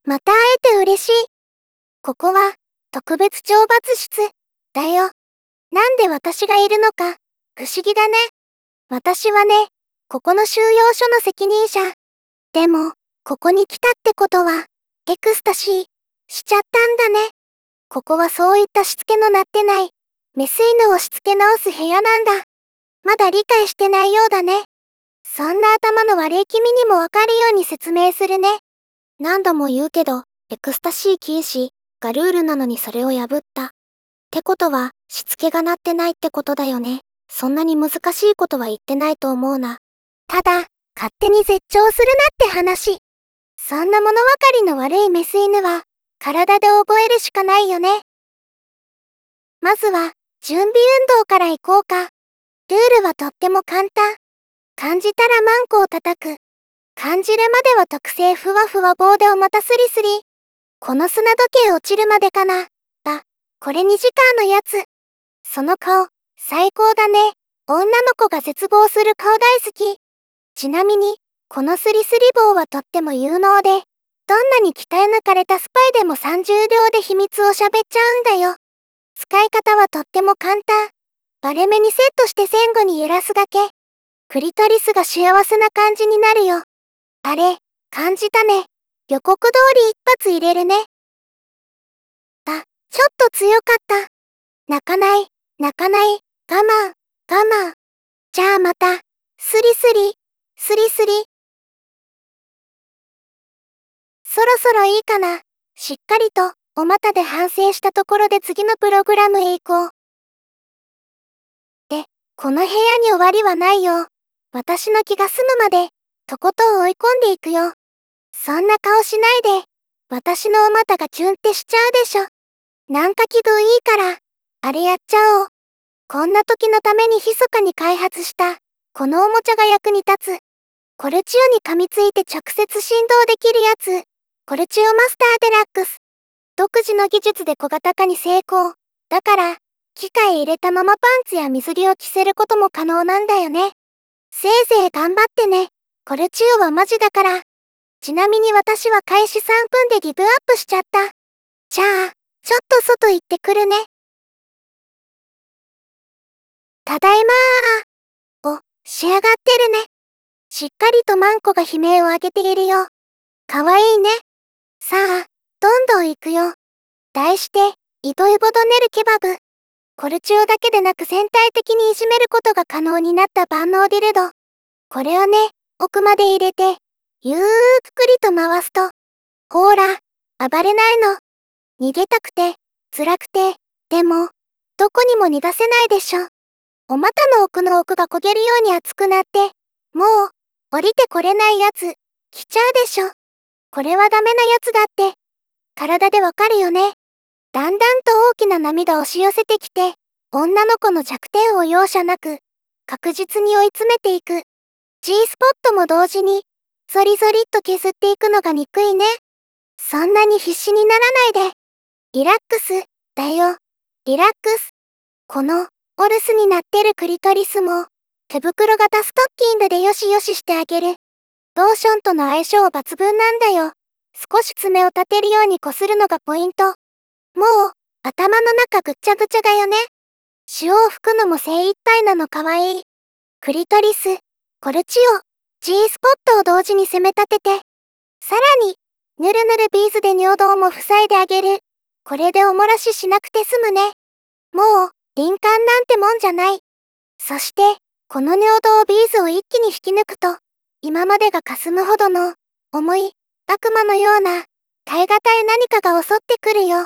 また会えて嬉しい。ここは、特別懲罰室、だよ。なんで私がいるのか、不思議だね。私はね、ここの収容所の責任者。でも、ここに来たってことは、エクスタシー、しちゃったんだね。ここはそういったしつけのなってない、メス犬をしつけ直す部屋なんだ。まだ理解してないようだね。そんな頭の悪い君にもわかるように説明するね。何度も言うけど、エクスタシー禁止がルールなのにそれを破った。ってことは、しつけがなってないってことだよね。そんなに難しいことは言ってないと思うな。ただ、勝手に絶頂するなって話。そんな物分かりの悪いメス犬は、体で覚えるしかないよね。まずは、準備運動から行こうか。ルールはとっても簡単。感じたらマンコを叩く。感じるまでは特製ふわふわ棒でをまたスリスリ。この砂時計落ちるまでかな。これ2時間のやつ。その顔、最高だね。女の子が絶望する顔大好き。ちなみに、このスリスリ棒はとっても有能で、どんなに鍛え抜かれたスパイでも30秒で秘密を喋っちゃうんだよ。使い方はとっても簡単。割れ目にセットして前後に揺らすだけ。クリトリスが幸せな感じになるよ。あれ、感じたね。予告通り一発入れるね。ちょっと強かった。泣かない、泣かない、我慢、我慢。じゃあまた、スリスリ、スリスリ。そろそろいいかな。しっかりと、お股で反省したところで次のプログラムへ行こう。で、この部屋に終わりはないよ。私の気が済むまで、とことん追い込んでいくよ。そんな顔しないで、私のお股がキュンってしちゃうでしょ。なんか気分いいから、あれやっちゃおう。こんな時のために密かに開発した、このおもちゃが役に立つ。コルチオに噛みついて直接振動できるやつ。コルチオマスターデラックス。独自の技術で小型化に成功。だから、機械入れたままパンツや水着を着せることも可能なんだよね。せいぜい頑張ってね。コルチオはマジだから。ちなみに私は開始3分でギブアップしちゃった。じゃあ、ちょっと外行ってくるね。ただいまー。仕上がってるね。しっかりとマンコが悲鳴を上げているよ。かわいいね。さあ、どんどん行くよ。題して、イトイボドネルケバブ。コルチオだけでなく全体的にいじめることが可能になった万能ディルド。これをね、奥まで入れて、ゆっくりと回すと。ほーら、暴れないの。逃げたくて、辛くて、でも、どこにも逃がせないでしょ。お股の奥の奥が焦げるように熱くなって、もう、降りてこれないやつ、来ちゃうでしょ。これはダメなやつだって、体でわかるよね。だんだんと大きな波が押し寄せてきて、女の子の弱点を容赦なく、確実に追い詰めていく。G スポットも同時に、ゾリゾリっと削っていくのが憎いね。そんなに必死にならないで。リラックス、だよ。リラックス。この、お留守になってるクリトリスも、手袋型ストッキングでよしよししてあげる。ローションとの相性抜群なんだよ。少し爪を立てるようにこするのがポイント。もう、頭の中ぐっちゃぐちゃだよね。塩を吹くのも精一杯なのかわいい。クリトリス、コルチオ、G スポットを同時に攻め立てて。さらに、ぬるぬるビーズで尿道も塞いであげる。これでおもらししなくて済むね。もう、敏感なんてもんじゃない。そして、この尿道ビーズを一気に引き抜くと、今までが霞むほどの、重い、悪魔のような、耐え難い何かが襲ってくるよ。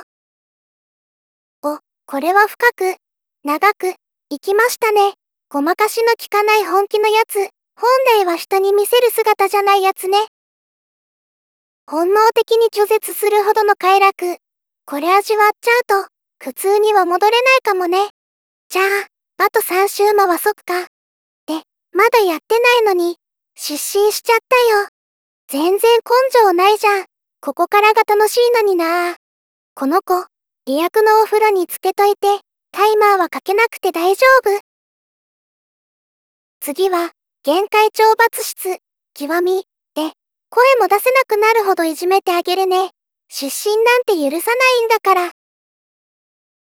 これは深く、長く、いきましたね。ごまかしの効かない本気のやつ、本来は人に見せる姿じゃないやつね。本能的に拒絶するほどの快楽。これ味わっちゃうと、苦痛には戻れないかもね。じゃあ、あと3周回そっか。で、まだやってないのに、失神しちゃったよ。全然根性ないじゃん。ここからが楽しいのにな。この子、リアクのお風呂につけといて、タイマーはかけなくて大丈夫。次は、限界懲罰室、極み、で、声も出せなくなるほどいじめてあげるね。 出身なんて許さないんだから。